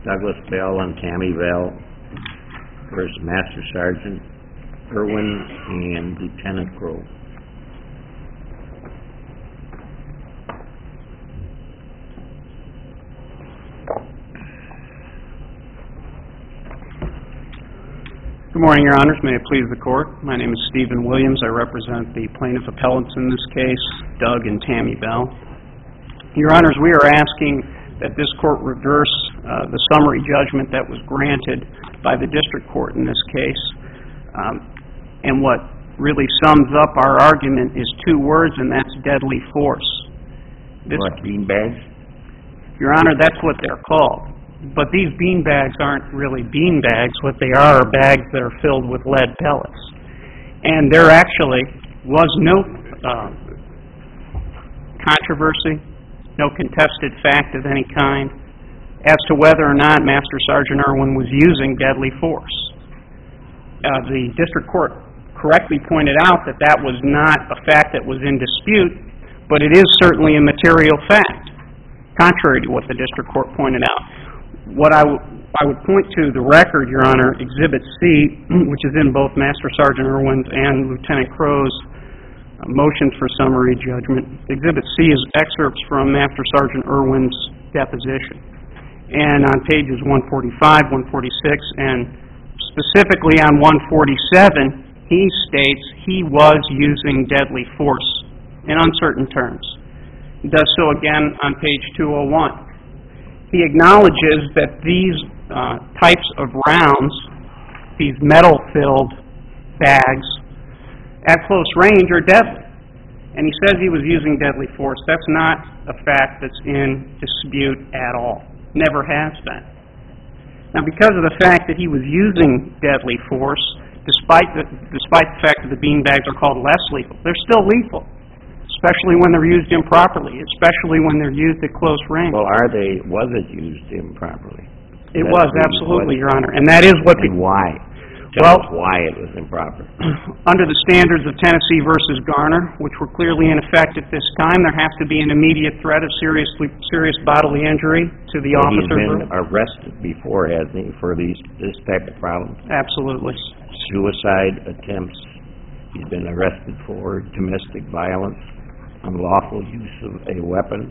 Douglas Bell and Tammy Bell versus Master Sergeant Irwin and Lieutenant Crowe. Good morning, Your Honors. May it please the Court. My name is Stephen Williams. I represent the plaintiff appellants in this case, Doug and Tammy Bell. Your Honors, we are asking that this Court reverse the summary judgment that was granted by the District Court in this case. And what really sums up our argument is two words, and that's deadly force. What, beanbags? Your Honor, that's what they're called. But these beanbags aren't really beanbags. What they are bags that are filled with lead pellets. And there actually was no controversy, no contested fact of any kind as to whether or not Master Sergeant Irwin was using deadly force. The District Court correctly pointed out that that was not a fact that was in dispute, but it is certainly a material fact, contrary to what the District Court pointed out. What I would point to the record, Your Honor, Exhibit C, which is in both Master Sergeant Irwin's and Lieutenant Crowe's motions for summary judgment. Exhibit C is excerpts from Master Sergeant Irwin's deposition. And on pages 145, 146, and specifically on 147, he states he was using deadly force in uncertain terms. He does so again on page 201. He acknowledges that these types of rounds, these metal-filled bags, at close range are deadly. And he says he was using deadly force. That's not a fact that's in dispute at all. Never has been. Now, because of the fact that he was using deadly force, despite the fact that the beanbags are called less lethal, they're still lethal, especially when they're used improperly, especially when they're used at close range. Well, was it used improperly? It was, absolutely, Your Honor. And that is what and why? Tell us why it was improper. Under the standards of Tennessee versus Garner, which were clearly in effect at this time, there has to be an immediate threat of serious bodily injury to the officer. He's been arrested before, hasn't he, for this type of problem? Absolutely. Suicide attempts. He's been arrested for domestic violence, unlawful use of a weapon.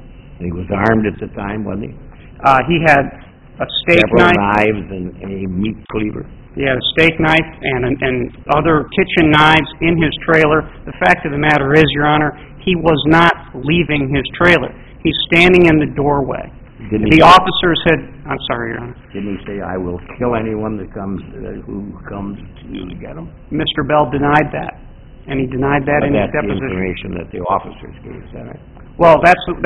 He was armed at the time, wasn't he? He had a steak knife. Several knives and a meat cleaver. He had a steak knife and other kitchen knives in his trailer. The fact of the matter is, Your Honor, he was not leaving his trailer. He's standing in the doorway. The officers had... I'm sorry, Your Honor. Didn't he say, "I will kill anyone that comes who comes to get him"? Mr. Bell denied that, and he denied that in his deposition. That's the information that the officers gave, is that right? Well, that's what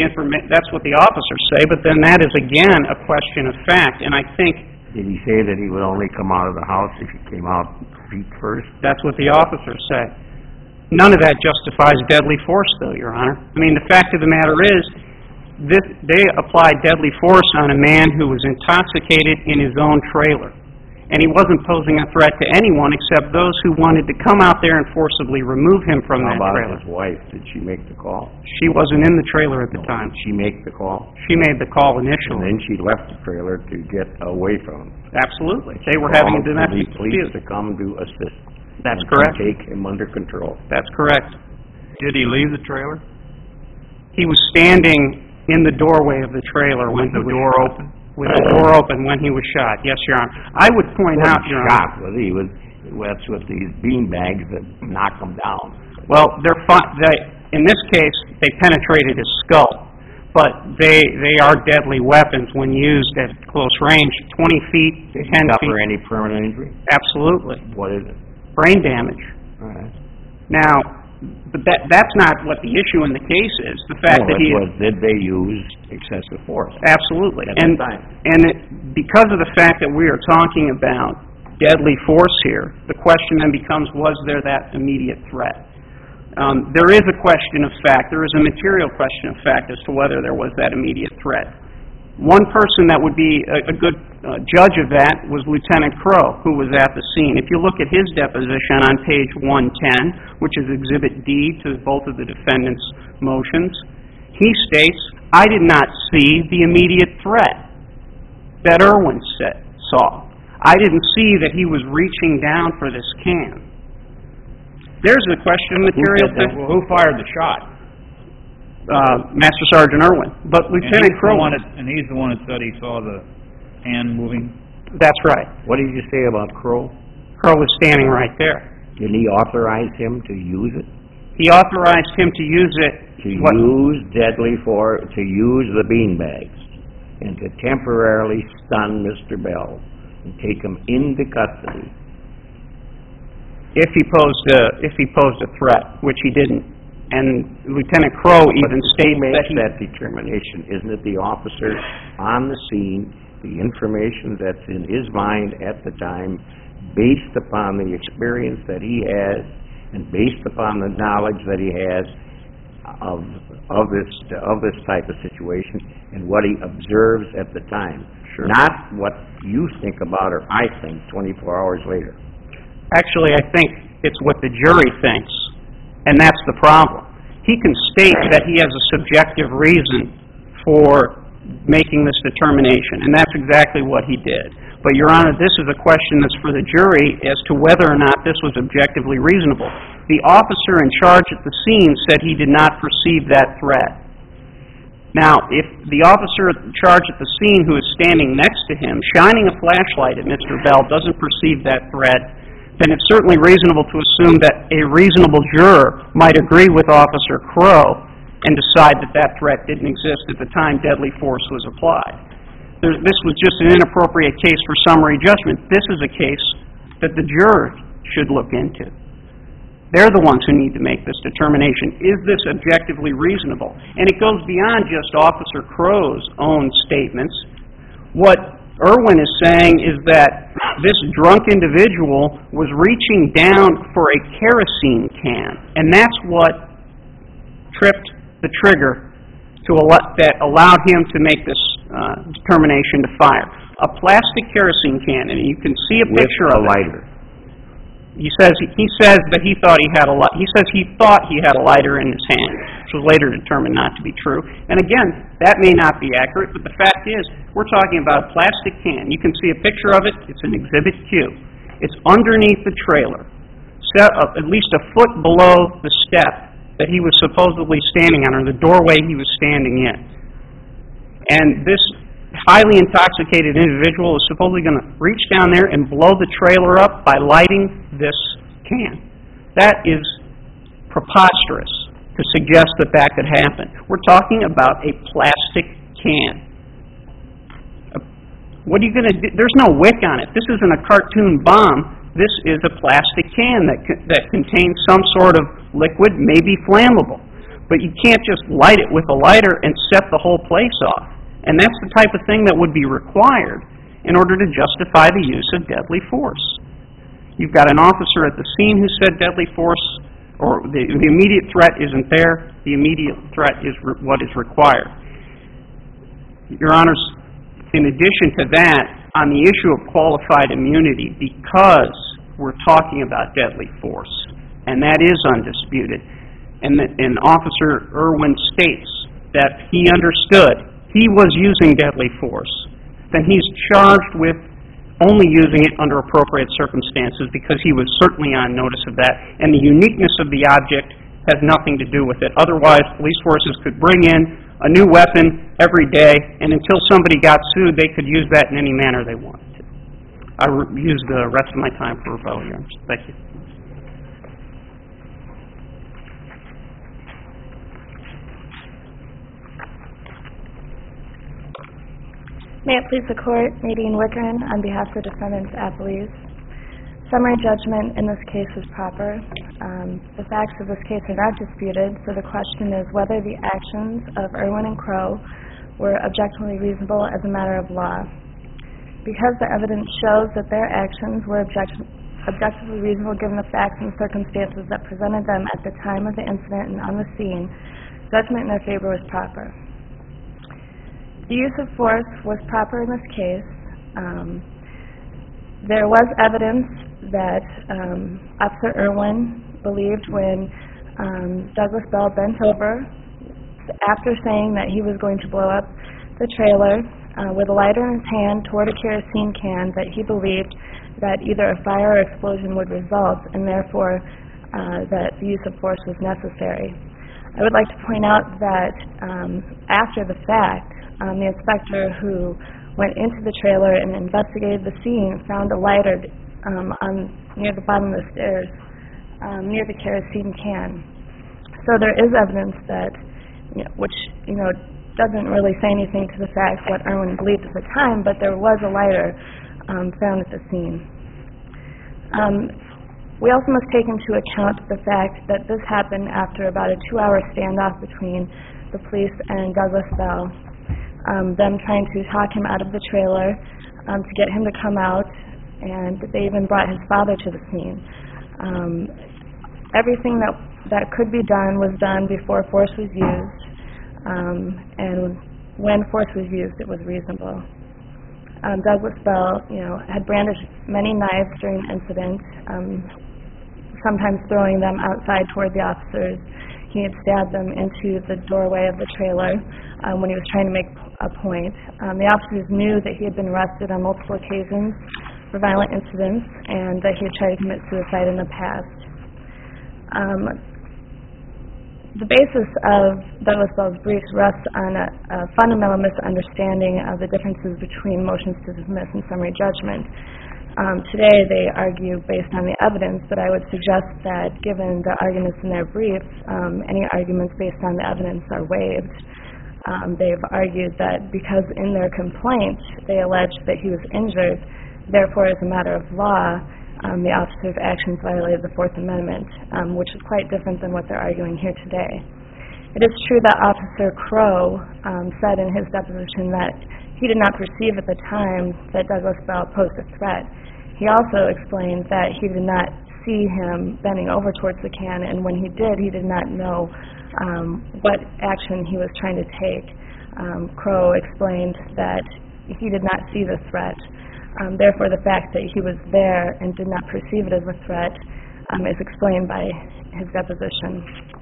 the officers say, but then that is again a question of fact, and I think... Did he say that he would only come out of the house if he came out feet first? That's what the officers say. None of that justifies deadly force, though, Your Honor. I mean, the fact of the matter is, they applied deadly force on a man who was intoxicated in his own trailer. And he wasn't posing a threat to anyone except those who wanted to come out there and forcibly remove him from that trailer. How about his wife? Did she make the call? She wasn't in the trailer at the time. Did she make the call? She made the call initially. And then she left the trailer to get away from him. Absolutely. They were having a domestic dispute. Police to come to assist. That's correct. To take him under control. That's correct. Did he leave the trailer? He was standing in the doorway of the trailer when the door opened. With the door open when he was shot. Yes, Your Honor. I would point out, Your Honor... Was he? That's with these beanbags that knock him down. Well, in this case, they penetrated his skull. But they are deadly weapons when used at close range, 20 feet, 10 feet. Did he suffer any permanent injury? Absolutely. What is it? Brain damage. All right. Now, but that's not what the issue in the case is. The fact that did they use excessive force? Absolutely. At the time. Because of the fact that we are talking about deadly force here, the question then becomes, was there that immediate threat? There is a question of fact. There is a material question of fact as to whether there was that immediate threat. One person that would be a good judge of that was Lieutenant Crowe, who was at the scene. If you look at his deposition on page 110, which is Exhibit D to both of the defendants' motions, he states, "I did not see the immediate threat." that Irwin saw. I didn't see that he was reaching down for this can. There's a question of material. Who fired the shot? Master Sergeant Irwin. But Lieutenant Crow... And he's the one that said he saw the hand moving? That's right. What did you say about Crow? Crow was standing right there. Did he authorize him to use it? He authorized him to use it... To use the beanbags and to temporarily stun Mr. Bell and take him into custody. If he posed a threat, which he didn't. And Lieutenant Crow even states that he... that determination? Isn't it the officer on the scene, the information that's in his mind at the time, based upon the experience that he has and based upon the knowledge that he has of this type of situation and what he observes at the time? Sure. Not what you think about or I think 24 hours later. Actually, I think it's what the jury thinks, and that's the problem. He can state that he has a subjective reason for making this determination, and that's exactly what he did. But, Your Honor, this is a question that's for the jury as to whether or not this was objectively reasonable. The officer in charge at the scene said he did not perceive that threat. Now, if the officer in charge at the scene who is standing next to him, shining a flashlight at Mr. Bell, doesn't perceive that threat, then it's certainly reasonable to assume that a reasonable juror might agree with Officer Crow and decide that that threat didn't exist at the time deadly force was applied. This was just an inappropriate case for summary judgment. This is a case that the juror should look into. They're the ones who need to make this determination. Is this objectively reasonable? And it goes beyond just Officer Crow's own statements. What Irwin is saying is that this drunk individual was reaching down for a kerosene can, and that's what tripped the trigger that allowed him to make this determination to fire. A plastic kerosene can, and you can see a picture of it. With a lighter. He says that he thought he had a lighter in his hand, which was later determined not to be true. And again, that may not be accurate, but the fact is, we're talking about a plastic can. You can see a picture of it. It's an Exhibit Q. It's underneath the trailer, at least a foot below the step that he was supposedly standing on, or the doorway he was standing in. And this highly intoxicated individual is supposedly going to reach down there and blow the trailer up by lighting this can. That is preposterous to suggest that that could happen. We're talking about a plastic can. What are you going to do? There's no wick on it. This isn't a cartoon bomb. This is a plastic can that contains some sort of liquid, maybe flammable. But you can't just light it with a lighter and set the whole place off. And that's the type of thing that would be required in order to justify the use of deadly force. You've got an officer at the scene who said deadly force, or the immediate threat isn't there. The immediate threat is what is required. Your Honors, in addition to that, on the issue of qualified immunity, because we're talking about deadly force, and that is undisputed, and Officer Irwin states that he understood he was using deadly force, then he's charged with only using it under appropriate circumstances because he was certainly on notice of that, and the uniqueness of the object has nothing to do with it. Otherwise, police forces could bring in a new weapon every day, and until somebody got sued, they could use that in any manner they wanted to. I use the rest of my time for rebuttal, Your Honor. Thank you. May it please the Court, Nadine Wickern on behalf of the defendants' appellees. Summary judgment in this case is proper. The facts of this case are not disputed, so the question is whether the actions of Irwin and Crow were objectively reasonable as a matter of law. Because the evidence shows that their actions were objectively reasonable given the facts and circumstances that presented them at the time of the incident and on the scene, judgment in their favor was proper. The use of force was proper in this case. There was evidence that Officer Irwin believed when Douglas Bell bent over after saying that he was going to blow up the trailer with a lighter in his hand toward a kerosene can that he believed that either a fire or explosion would result, and therefore that the use of force was necessary. I would like to point out that after the fact, the inspector who went into the trailer and investigated the scene found a lighter near the bottom of the stairs, near the kerosene can. So there is evidence that, which doesn't really say anything to the fact what Irwin believed at the time, but there was a lighter found at the scene. We also must take into account the fact that this happened after about a 2-hour standoff between the police and Douglas Bell, them trying to talk him out of the trailer to get him to come out, and they even brought his father to the scene. Everything that could be done was done before force was used, and when force was used, it was reasonable. Douglas Bell, had brandished many knives during the incident, sometimes throwing them outside toward the officers. He had stabbed them into the doorway of the trailer when he was trying to make a point. The officers knew that he had been arrested on multiple occasions for violent incidents and that he had tried to commit suicide in the past. The basis of Douglas Bell's briefs rests on a fundamental misunderstanding of the differences between motions to dismiss and summary judgment. Today they argue based on the evidence, but I would suggest that given the arguments in their briefs, any arguments based on the evidence are waived. They've argued that because in their complaint they alleged that he was injured, therefore as a matter of law, the officer's actions violated the Fourth Amendment, which is quite different than what they're arguing here today. It is true that Officer Crow said in his deposition that he did not perceive at the time that Douglas Bell posed a threat. He also explained that he did not see him bending over towards the can, and when he did not know what action he was trying to take. Crow explained that he did not see the threat. Therefore, the fact that he was there and did not perceive it as a threat is explained by his deposition.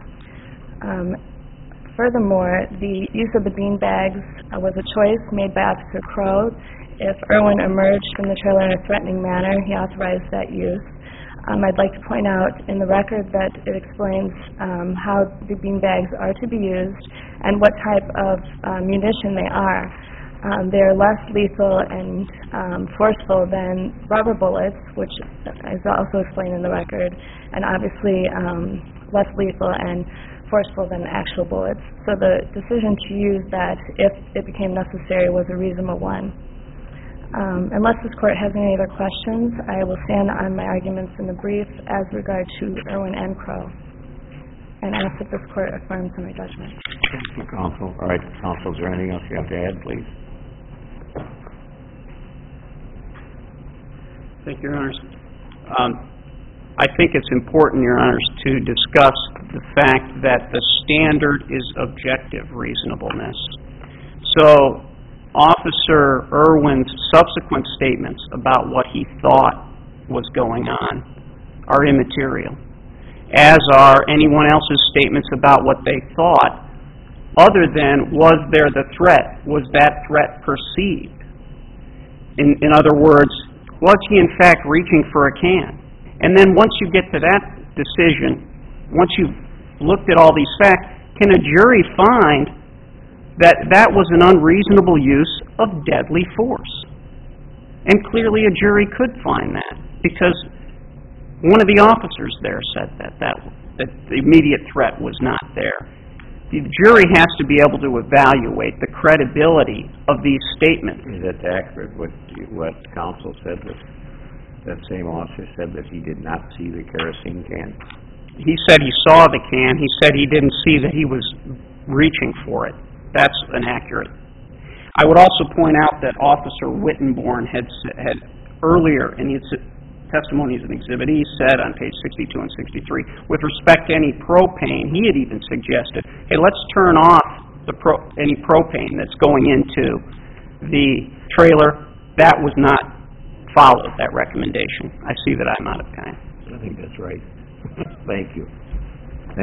Furthermore, the use of the beanbags was a choice made by Officer Crow. If Irwin emerged from the trailer in a threatening manner, he authorized that use. I'd like to point out in the record that it explains how the beanbags are to be used and what type of munition they are. They are less lethal and forceful than rubber bullets, which is also explained in the record, and obviously less lethal and forceful than actual bullets. So the decision to use that, if it became necessary, was a reasonable one. Unless this court has any other questions, I will stand on my arguments in the brief as regard to Irwin and Crow, and ask that this court affirm summary judgment. Thank you, counsel. All right, counsel, is there anything else you have to add, please? Thank you, Your Honors. I think it's important, Your Honors, to discuss the fact that the standard is objective reasonableness. So, Officer Irwin's subsequent statements about what he thought was going on are immaterial, as are anyone else's statements about what they thought, other than was there the threat, was that threat perceived? In other words, was he in fact reaching for a can? And then once you get to that decision, once you've looked at all these facts, can a jury find that that was an unreasonable use of deadly force? And clearly a jury could find that, because one of the officers there said that the immediate threat was not there. The jury has to be able to evaluate the credibility of these statements. Is it accurate what counsel said, that same officer said that he did not see the kerosene can? He said he saw the can. He said he didn't see that he was reaching for it. That's inaccurate. I would also point out that Officer Wittenborn had earlier in his testimony as an exhibit, he said on page 62 and 63, with respect to any propane, he had even suggested, hey, let's turn off any propane that's going into the trailer. That was not followed, that recommendation. I see that I'm out of time. I think that's right. Thank you.